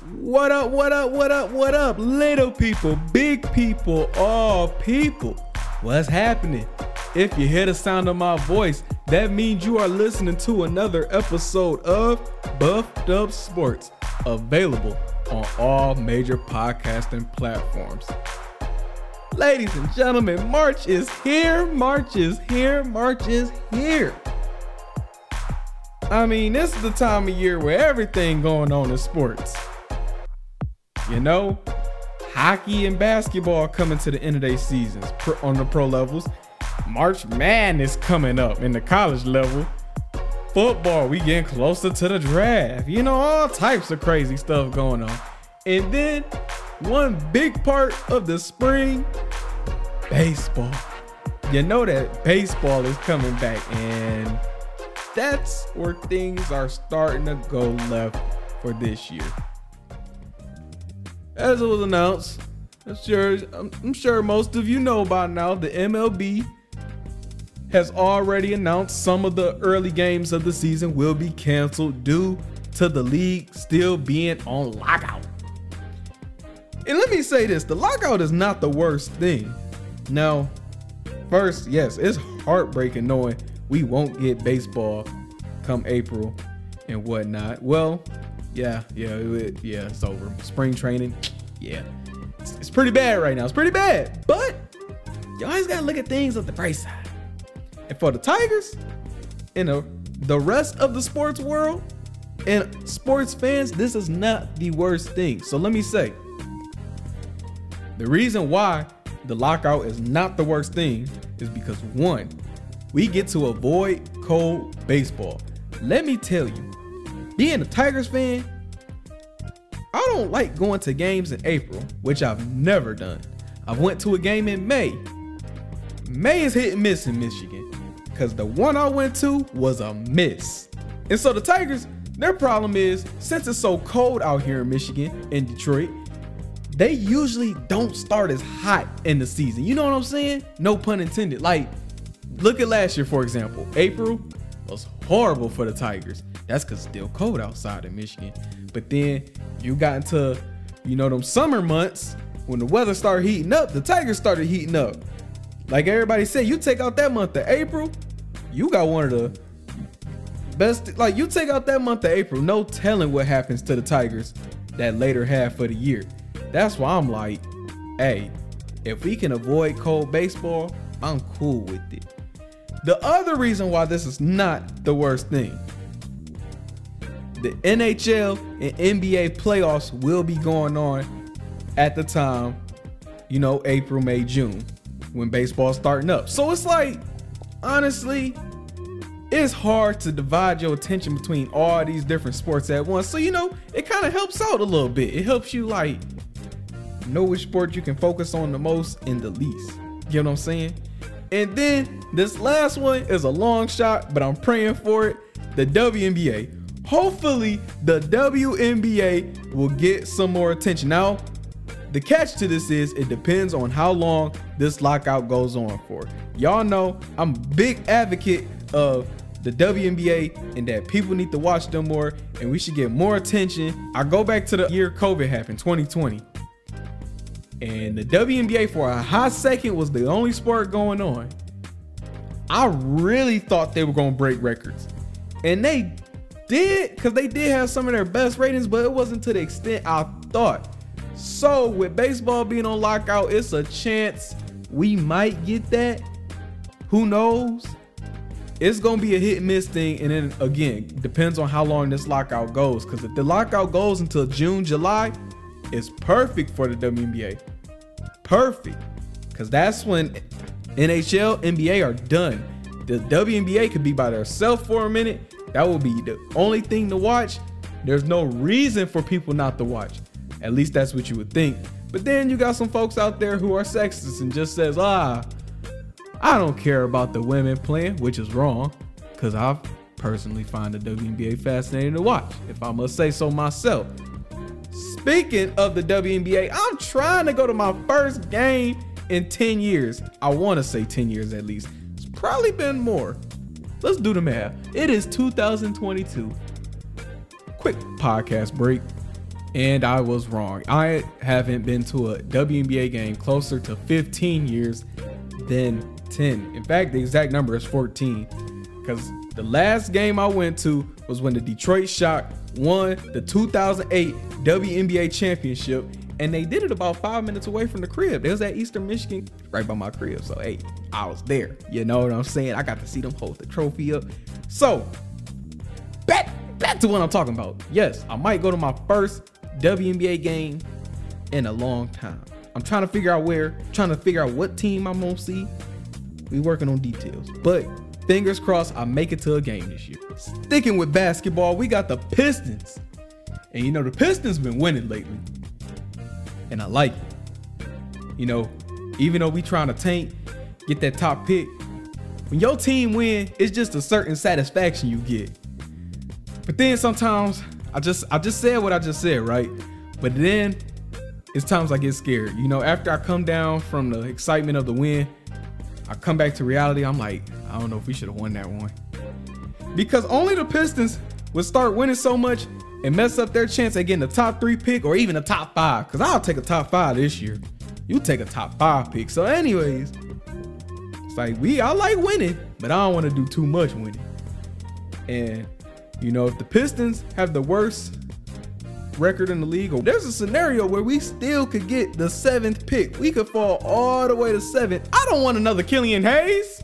What up, little people, big people, all people? What's happening? If you hear the sound of my voice, that means you are listening to another episode of Buffed Up Sports, available on all major podcasting platforms. Ladies and gentlemen, March is here. I mean, this is the time of year where everything going on in sports. You know, hockey and basketball coming to the end of their seasons on the pro levels. March Madness coming up in the college level. Football, we getting closer to the draft. You know, all types of crazy stuff going on. And then one big part of the spring, baseball. You know that baseball is coming back, and that's where things are starting to go left for this year. As it was announced, I'm sure most of you know by now, the MLB has already announced some of the early games of the season will be canceled due to the league still being on lockout. And let me say this, the lockout is not the worst thing. Now, first, yes, it's heartbreaking knowing we won't get baseball come April and whatnot. Well, yeah, it's over. Spring training, yeah. It's pretty bad right now. It's pretty bad. But you always got to look at things on the bright side. And for the Tigers and the rest of the sports world and sports fans, this is not the worst thing. So let me say, the reason why the lockout is not the worst thing is because, one, we get to avoid cold baseball. Let me tell you, being a Tigers fan, I don't like going to games in April, which I've never done. I've went to a game in May. May is hit and miss in Michigan because the one I went to was a miss. And so the Tigers, their problem is, since it's so cold out here in Michigan and Detroit, they usually don't start as hot in the season. You know what I'm saying? No pun intended. Like, look at last year, for example. April was horrible for the Tigers. That's because it's still cold outside in Michigan. But then you got into, them summer months when the weather started heating up, the Tigers started heating up. Like everybody said, you take out that month of April, you got one of the best. Like, you take out that month of April, no telling what happens to the Tigers that later half of the year. That's why I'm like, hey, if we can avoid cold baseball, I'm cool with it. The other reason why this is not the worst thing, the NHL and NBA playoffs will be going on at the time, April, May, June, when baseball's starting up. So it's like, honestly, it's hard to divide your attention between all these different sports at once. So, it kind of helps out a little bit. It helps you know which sport you can focus on the most and the least. You know what I'm saying? And then this last one is a long shot, but I'm praying for it. The WNBA. Hopefully the WNBA will get some more attention. Now, the catch to this is it depends on how long this lockout goes on for. Y'all know I'm a big advocate of the WNBA and that people need to watch them more and we should get more attention. I go back to the year COVID happened, 2020. And the WNBA for a hot second was the only sport going on. I really thought they were going to break records. And they did, because they did have some of their best ratings, but it wasn't to the extent I thought. So with baseball being on lockout, it's a chance we might get that. Who knows? It's going to be a hit and miss thing. And then again, depends on how long this lockout goes. Because if the lockout goes until June, July, it's perfect for the WNBA. Perfect. Because that's when NHL, NBA are done. The WNBA could be by themselves for a minute. That will be the only thing to watch. There's no reason for people not to watch. At least that's what you would think. But then you got some folks out there who are sexist and just says, I don't care about the women playing, which is wrong. Because I personally find the WNBA fascinating to watch, if I must say so myself. Speaking of the WNBA, I'm trying to go to my first game in 10 years. I want to say 10 years at least. It's probably been more. Let's do the math. It is 2022. Quick podcast break. And I was wrong. I haven't been to a WNBA game closer to 15 years than 10. In fact, the exact number is 14. Because the last game I went to was when the Detroit Shock won the 2008 WNBA championship. And they did it about 5 minutes away from the crib. It was at Eastern Michigan, right by my crib. So, hey, I was there. You know what I'm saying? I got to see them hold the trophy up. So, back to what I'm talking about. Yes, I might go to my first WNBA game in a long time. I'm trying to figure out where, trying to figure out what team I'm gonna see. We working on details, but fingers crossed I make it to a game this year. Sticking with basketball, we got the Pistons. And you know, the Pistons been winning lately. And I like it. You know, even though we trying to tank, get that top pick, when your team win, it's just a certain satisfaction you get. But then sometimes I just said what I just said, right? But then it's times I get scared. You know, after I come down from the excitement of the win, I come back to reality. I'm like, I don't know if we should have won that one. Because only the Pistons would start winning so much and mess up their chance at getting a top 3 pick or even a top 5. Because I'll take a top 5 this year. You take a top 5 pick. So anyways, it's like I like winning, but I don't want to do too much winning. And you know, if the Pistons have the worst record in the league, or there's a scenario where we still could get the 7th pick. We could fall all the way to 7th. I don't want another Killian Hayes.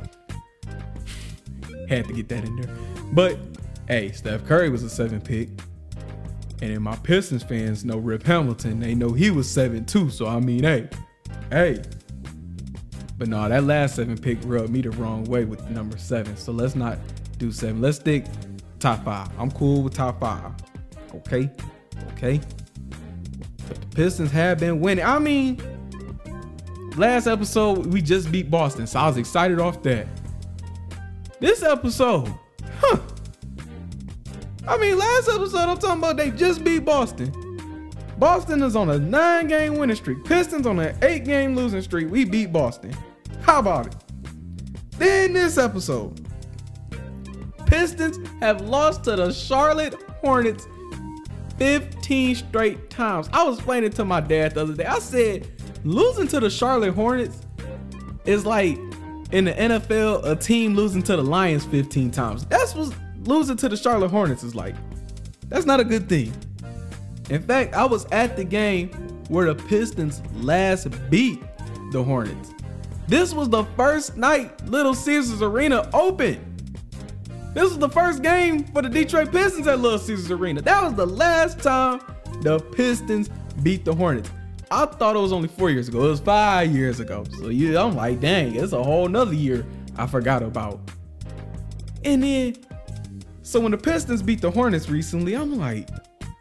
Had to get that in there. But hey, Steph Curry was a 7th pick. And then my Pistons fans know Rip Hamilton. They know he was 7 too. So I mean, hey. But no, that last 7th pick rubbed me the wrong way with the number 7. So let's not do 7. Let's stick top 5. I'm cool with top 5. Okay. But the Pistons have been winning. I mean, last episode we just beat Boston, so I was excited off that. This episode, I mean, last episode I'm talking about they just beat Boston. Boston is on a 9-game winning streak. Pistons on an 8-game losing streak. We beat Boston. How about it? Then this episode, Pistons have lost to the Charlotte Hornets 15 straight times. I was explaining to my dad the other day. I said, losing to the Charlotte Hornets is like in the NFL, a team losing to the Lions 15 times. That's what losing to the Charlotte Hornets is like. That's not a good thing. In fact, I was at the game where the Pistons last beat the Hornets. This was the first night Little Caesars Arena opened. This was the first game for the Detroit Pistons at Little Caesars Arena. That was the last time the Pistons beat the Hornets. I thought it was only 4 years ago. It was 5 years ago. So yeah, I'm like, dang, it's a whole nother year I forgot about. And then, so when the Pistons beat the Hornets recently, I'm like,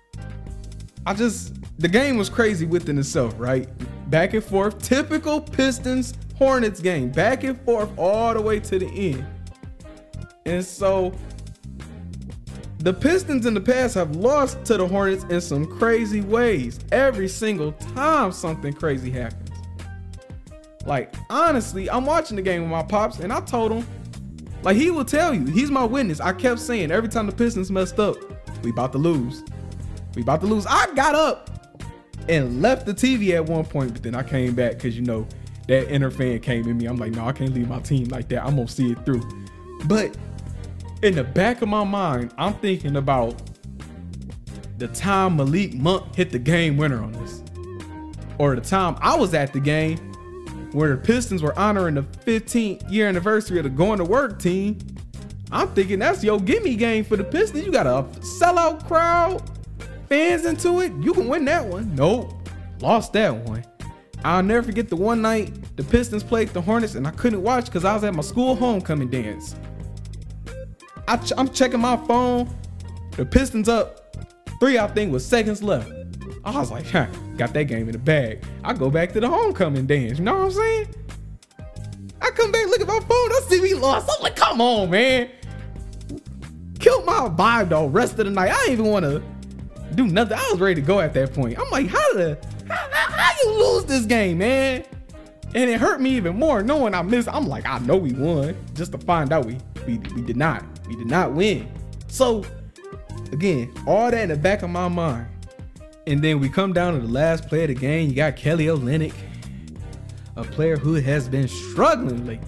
the game was crazy within itself, right? Back and forth, typical Pistons Hornets game, back and forth all the way to the end. And so the Pistons in the past have lost to the Hornets in some crazy ways. Every single time something crazy happens. Like, honestly, I'm watching the game with my pops and I told him, like, he will tell you, he's my witness. I kept saying every time the Pistons messed up, we about to lose. I got up and left the TV at one point, but then I came back because, you know, that inner fan came in me. I'm like, no, I can't leave my team like that. I'm going to see it through. But in the back of my mind, I'm thinking about the time Malik Monk hit the game winner on us. Or the time I was at the game where the Pistons were honoring the 15th year anniversary of the Going to Work team. I'm thinking that's your gimme game for the Pistons. You got a sellout crowd, fans into it. You can win that one. Nope, lost that one. I'll never forget the one night the Pistons played the Hornets and I couldn't watch because I was at my school homecoming dance. I'm checking my phone. The Pistons up 3, I think, with seconds left. I was like, got that game in the bag. I go back to the homecoming dance. You know what I'm saying? I come back, look at my phone. I see we lost. I'm like, come on, man. Killed my vibe though. Rest of the night, I didn't even want to do nothing. I was ready to go at that point. I'm like, how you lose this game, man? And it hurt me even more knowing I missed. I'm like, I know we won, just to find out we did not. We did not win. So again, all that in the back of my mind. And then we come down to the last play of the game. You got Kelly Olynyk, a player who has been struggling lately.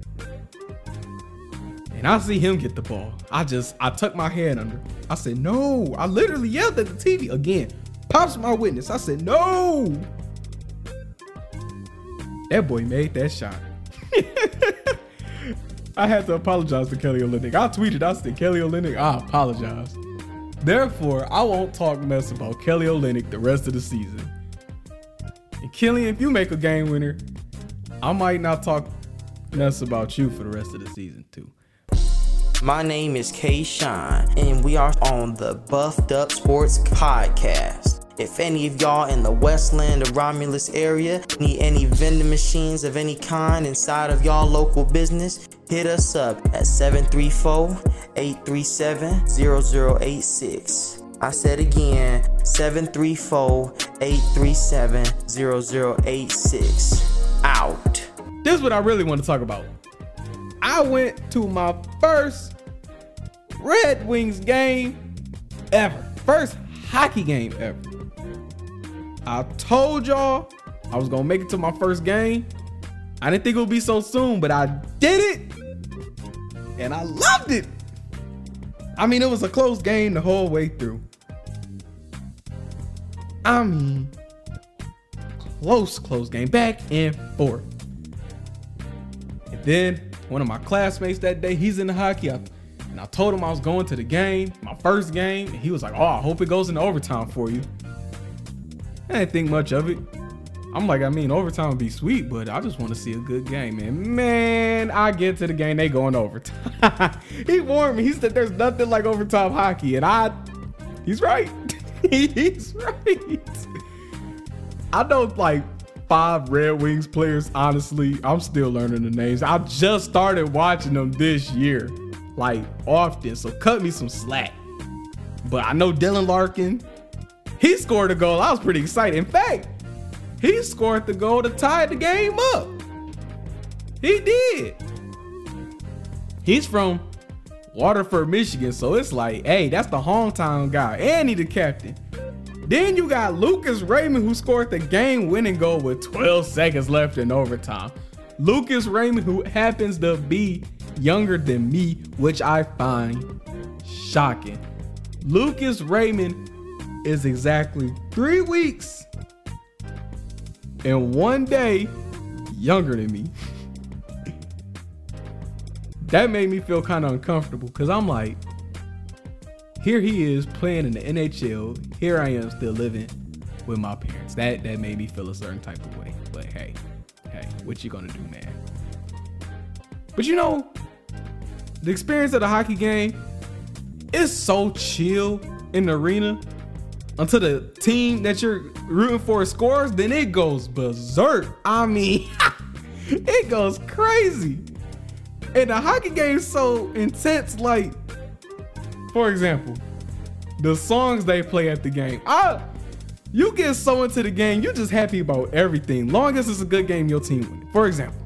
And I see him get the ball. I tuck my head under. I said, no. I literally yelled at the TV. Again, Pop's my witness. I said, no. That boy made that shot. I had to apologize to Kelly Olynyk. I tweeted, I said, Kelly Olynyk, I apologize. Therefore, I won't talk mess about Kelly Olynyk the rest of the season. And Killian, if you make a game winner, I might not talk mess about you for the rest of the season too. My name is K-Shine, and we are on the Buffed Up Sports Podcast. If any of y'all in the Westland or Romulus area need any vending machines of any kind inside of y'all local business, hit us up at 734-837-0086. I said again, 734-837-0086. Out. This is what I really want to talk about. I went to my first Red Wings game ever. First hockey game ever. I told y'all I was going to make it to my first game. I didn't think it would be so soon, but I did it. And I loved it. I mean, it was a close game the whole way through. I mean, close game, back and forth. And then one of my classmates that day, he's into hockey. And I told him I was going to the game, my first game. And he was like, oh, I hope it goes into overtime for you. I didn't think much of it. I'm like, I mean, overtime would be sweet, but I just want to see a good game, man. Man, I get to the game, they going overtime. He warned me. He said there's nothing like overtime hockey. And he's right. He's right. I know like 5 Red Wings players, honestly. I'm still learning the names. I just started watching them this year, like often. So cut me some slack. But I know Dylan Larkin. He scored a goal. I was pretty excited. In fact, he scored the goal to tie the game up. He did. He's from Waterford, Michigan. So it's like, hey, that's the hometown guy. And he the captain. Then you got Lucas Raymond, who scored the game-winning goal with 12 seconds left in overtime. Lucas Raymond, who happens to be younger than me, which I find shocking. Lucas Raymond is exactly 3 weeks and 1 day younger than me. That made me feel kind of uncomfortable because I'm like, here he is playing in the NHL. Here I am still living with my parents. That made me feel a certain type of way. But hey, what you gonna do, man? But you know, the experience of the hockey game is so chill in the arena until the team that you're rooting for scores, then it goes berserk. I mean, it goes crazy. And the hockey game is so intense. Like, for example, the songs they play at the game. You get so into the game, you're just happy about everything. Long as it's a good game, your team wins. For example,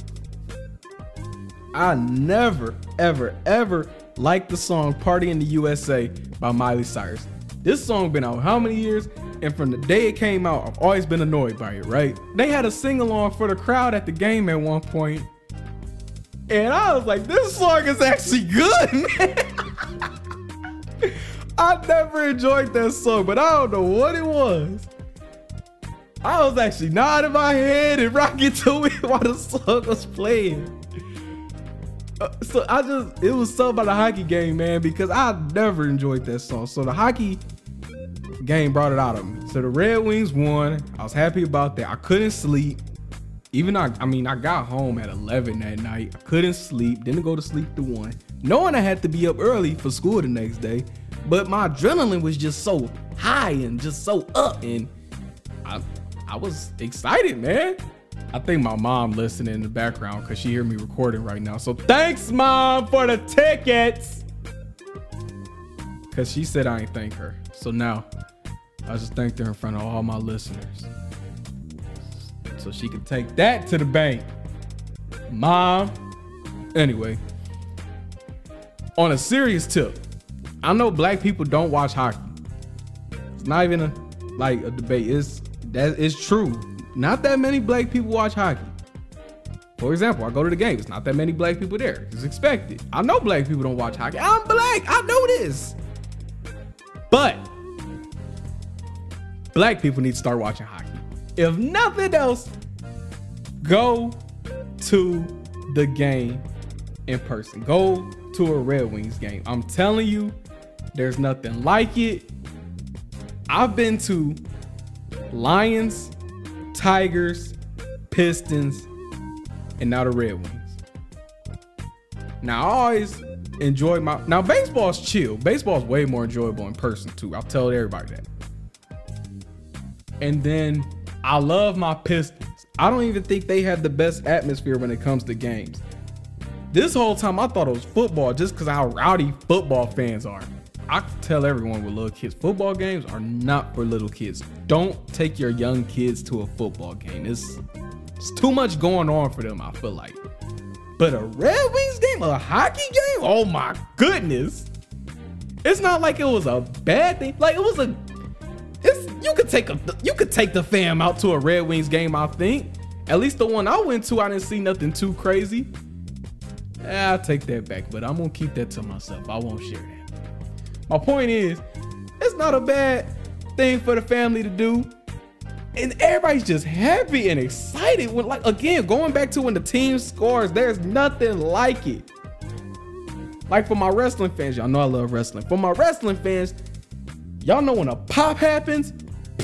I never, ever liked the song Party in the USA by Miley Cyrus. This song been out how many years? And from the day it came out, I've always been annoyed by it, right? They had a sing-along for the crowd at the game at one point. And I was like, this song is actually good, man. I never enjoyed that song, but I don't know what it was. I was actually nodding my head and rocking to it while the song was playing. It was something about the hockey game, man, because I never enjoyed that song. So the hockey game brought it out of me. So the Red Wings won. I was happy about that. I couldn't sleep. I got home at 11 that night. I couldn't sleep. Didn't go to sleep to 1. Knowing I had to be up early for school the next day. But my adrenaline was just so high and just so up. And I was excited, man. I think my mom listening in the background because she hear me recording right now. So thanks, Mom, for the tickets. Because she said I ain't thank her. So now I just thanked her in front of all my listeners. So she can take that to the bank. Mom. Anyway, on a serious tip, I know black people don't watch hockey. It's not even like a debate. That is true. Not that many black people watch hockey. For example, I go to the game. It's not that many black people there. It's expected. I know black people don't watch hockey. I'm black. I know this. But black people need to start watching hockey. If nothing else, go to the game in person. Go to a Red Wings game. I'm telling you, there's nothing like it. I've been to Lions, Tigers, Pistons, and now the Red Wings. Now, I always enjoy now baseball's chill. Baseball's way more enjoyable in person too. I'll tell everybody that. And then I love my Pistons. I don't even think they have the best atmosphere when it comes to games. This whole time I thought it was football just because of how rowdy football fans are. I can tell everyone with little kids, football games are not for little kids. Don't take your young kids to a football game. It's too much going on for them, I feel like. But a Red Wings game, a hockey game? Oh my goodness. It's not like it was a bad thing. Like it was you could take the fam out to a Red Wings game, I think. At least the one I went to, I didn't see nothing too crazy. I'll take that back, but I'm gonna keep that to myself. I won't share that. My point is, it's not a bad thing for the family to do. And everybody's just happy and excited when, like, again, going back to when the team scores, there's nothing like it. Like for my wrestling fans, y'all know I love wrestling. For my wrestling fans, y'all know when a pop happens,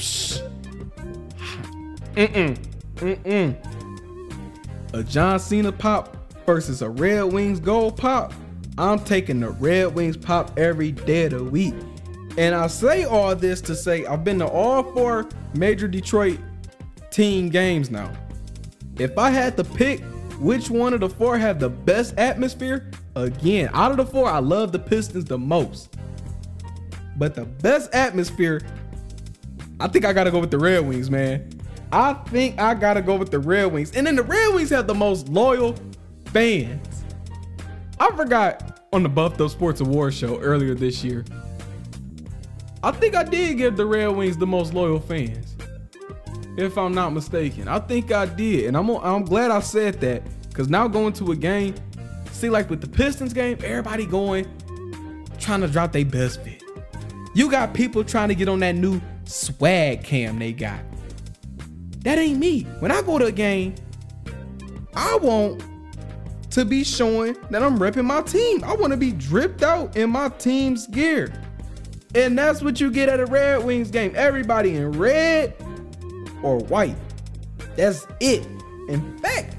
a John Cena pop versus a Red Wings gold pop, I'm taking the Red Wings pop every day of the week. And I say all this to say I've been to all 4 major Detroit team games now. If I had to pick which one of the 4 had the best atmosphere, again, out of the 4, I love the Pistons the most. But the best atmosphere, I think I gotta go with the Red Wings, man. I think I gotta go with the Red Wings. And then the Red Wings have the most loyal fans. I forgot on the Buffed Up Sports Awards show earlier this year, I think I did give the Red Wings the most loyal fans, if I'm not mistaken. I think I did, and I'm glad I said that, because now going to a game, see, like with the Pistons game, everybody going, trying to drop their best fit. You got people trying to get on that new swag cam they got. That ain't me. When I go to a game, I want to be showing that I'm repping my team. I want to be dripped out in my team's gear. And that's what you get at a Red Wings game. Everybody in red or white. That's it. In fact,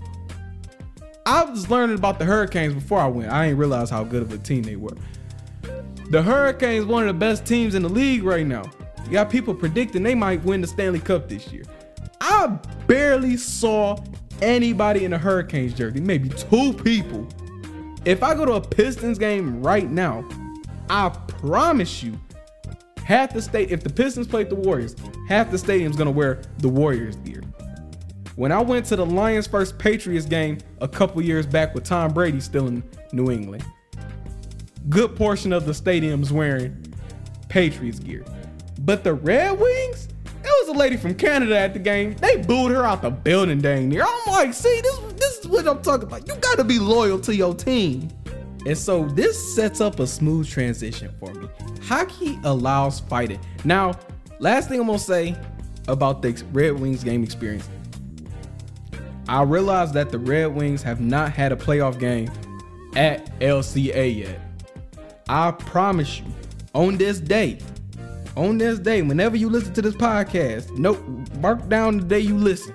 I was learning about the Hurricanes before I went. I didn't realize how good of a team they were. The Hurricanes, one of the best teams in the league right now. You got people predicting they might win the Stanley Cup this year. I barely saw anybody in a Hurricanes jersey, maybe 2 people. If I go to a Pistons game right now, I promise you, half the state, if the Pistons played the Warriors, half the stadium's gonna wear the Warriors gear. When I went to the Lions versus Patriots game a couple years back with Tom Brady still in New England, good portion of the stadium's wearing Patriots gear. But the Red Wings, there was a lady from Canada at the game. They booed her out the building dang near. I'm like, see, this is what I'm talking about. You gotta be loyal to your team. And so this sets up a smooth transition for me. Hockey allows fighting. Now, last thing I'm gonna say about the Red Wings game experience. I realize that the Red Wings have not had a playoff game at LCA yet. I promise you, on this day, whenever you listen to this podcast, mark down the day you listen.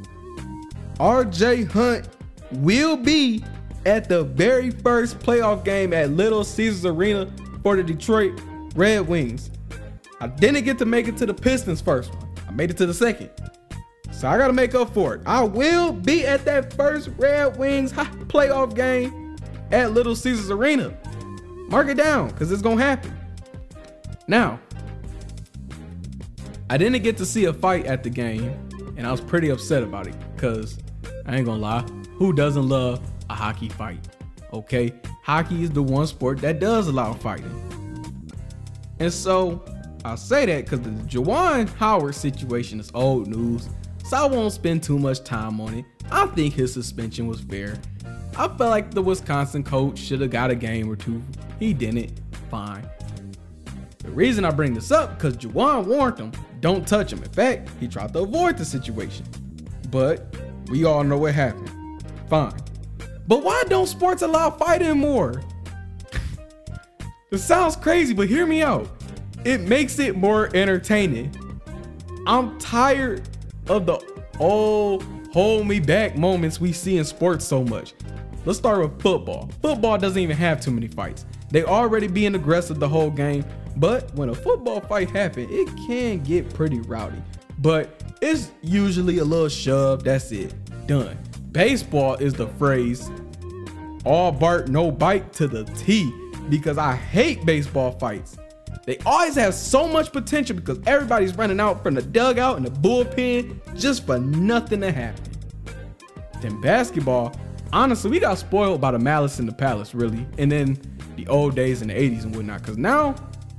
RJ Hunt will be at the very first playoff game at Little Caesars Arena for the Detroit Red Wings. I didn't get to make it to the Pistons first one. I made it to the second. So I got to make up for it. I will be at that first Red Wings playoff game at Little Caesars Arena. Mark it down, because it's going to happen. Now, I didn't get to see a fight at the game, and I was pretty upset about it, because I ain't going to lie, who doesn't love a hockey fight? Okay, hockey is the one sport that does allow fighting. And so I say that because the Juwan Howard situation is old news, so I won't spend too much time on it. I think his suspension was fair. I felt like the Wisconsin coach should have got a game or two. He didn't. Fine. The reason I bring this up because Juwan warned him, don't touch him. In fact, he tried to avoid the situation. But we all know what happened. Fine. But why don't sports allow fighting more? It sounds crazy, but hear me out. It makes it more entertaining. I'm tired of the old hold me back moments we see in sports so much. Let's start with football. Football doesn't even have too many fights. They already being aggressive the whole game, but when a football fight happens, it can get pretty rowdy. But it's usually a little shove, that's it, done. Baseball is the phrase, all bark, no bite to the T, because I hate baseball fights. They always have so much potential because everybody's running out from the dugout and the bullpen just for nothing to happen. Then basketball, honestly, we got spoiled by the Malice in the Palace, really. And then the old days in the 80s and whatnot. Because now,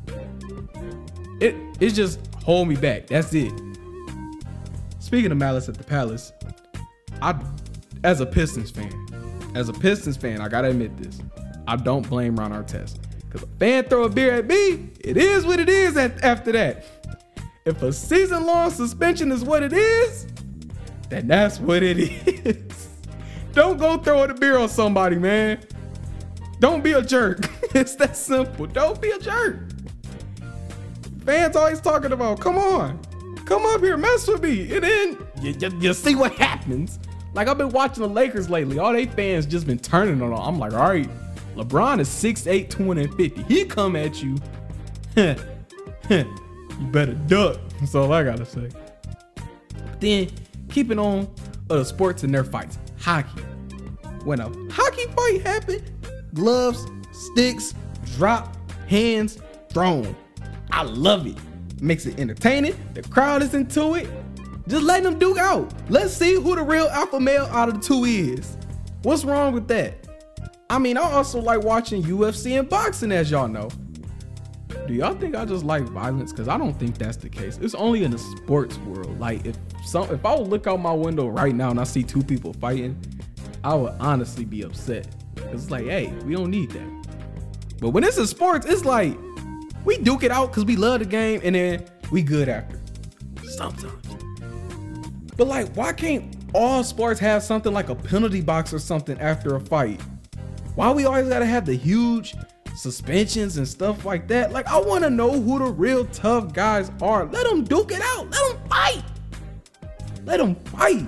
it's just hold me back. That's it. Speaking of Malice at the Palace, as a Pistons fan, I gotta admit this. I don't blame Ron Artest. Because a fan throw a beer at me, it is what it is after that. If a season-long suspension is what it is, then that's what it is. Don't go throwing a beer on somebody, man. Don't be a jerk. It's that simple. Don't be a jerk. Fans always talking about, come on. Come up here, mess with me. And then you see what happens. Like, I've been watching the Lakers lately. All they fans just been turning on them. I'm like, all right. LeBron is 6'8", 250. He come at you. You better duck. That's all I gotta say. Then, keeping on other sports and their fights. Hockey. When a hockey fight happen, gloves, sticks, drop, hands, thrown. I love it. Makes it entertaining. The crowd is into it. Just let them duke out. Let's see who the real alpha male out of the two is. What's wrong with that? I mean, I also like watching UFC and boxing, as y'all know. Do y'all think I just like violence? Because I don't think that's the case. It's only in the sports world. Like, if I would look out my window right now and I see two people fighting, I would honestly be upset. It's like, hey, we don't need that. But when it's in sports, it's like, we duke it out because we love the game and then we good after. Sometimes. But like, why can't all sports have something like a penalty box or something after a fight? Why we always gotta have the huge suspensions and stuff like that? Like, I wanna know who the real tough guys are. Let them duke it out. Let them fight. Let them fight.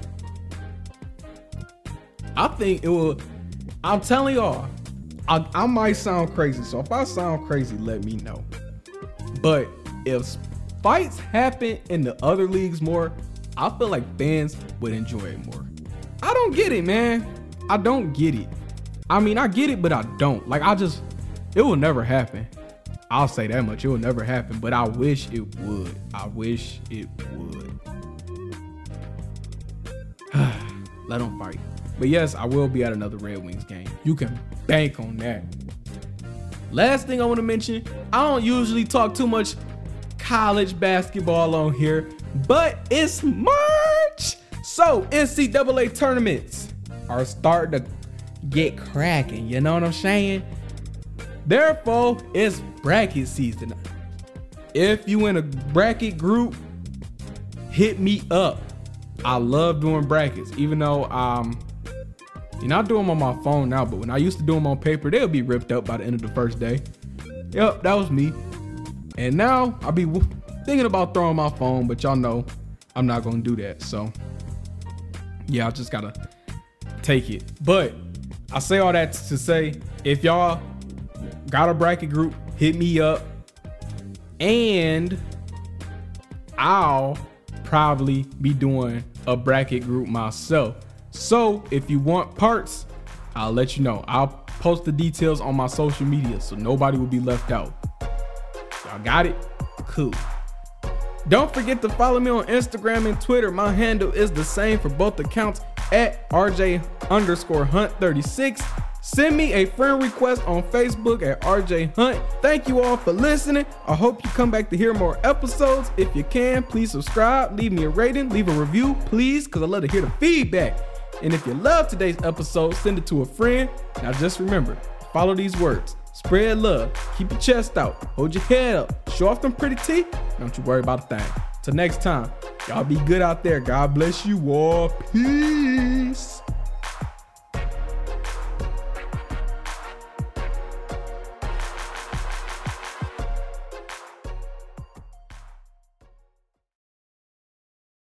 I think it will. I'm telling y'all, I might sound crazy. So if I sound crazy, let me know. But if fights happen in the other leagues more, I feel like fans would enjoy it more. I don't get it, man. I don't get it. I mean, I get it, but I don't. Like, it will never happen. I'll say that much. It will never happen, but I wish it would. I wish it would. Let them fight. But yes, I will be at another Red Wings game. You can bank on that. Last thing I want to mention, I don't usually talk too much college basketball on here, but it's March. So NCAA tournaments are starting to get cracking. You know what I'm saying? Therefore, it's bracket season. If you in a bracket group, hit me up. I love doing brackets, even though you're not doing them on my phone now, but when I used to do them on paper, they'll be ripped up by the end of the first day. Yep, that was me. And now I'll be thinking about throwing my phone, but y'all know I'm not gonna do that. So yeah, I just gotta take it. But I say all that to say, if y'all got a bracket group, hit me up, and I'll probably be doing a bracket group myself. So if you want parts, I'll let you know. I'll post the details on my social media so nobody will be left out. Y'all got it? Cool. Don't forget to follow me on Instagram and Twitter. My handle is the same for both accounts at RJ_Hunt36. Send me a friend request on Facebook at RJ Hunt. Thank you all for listening. I hope you come back to hear more episodes. If you can, please subscribe, leave me a rating, leave a review, please, because I love to hear the feedback. And if you love today's episode, send it to a friend. Now just remember, follow these words. Spread love, keep your chest out, hold your head up, show off them pretty teeth. Don't you worry about a thing. Till next time, y'all be good out there. God bless you all. Peace.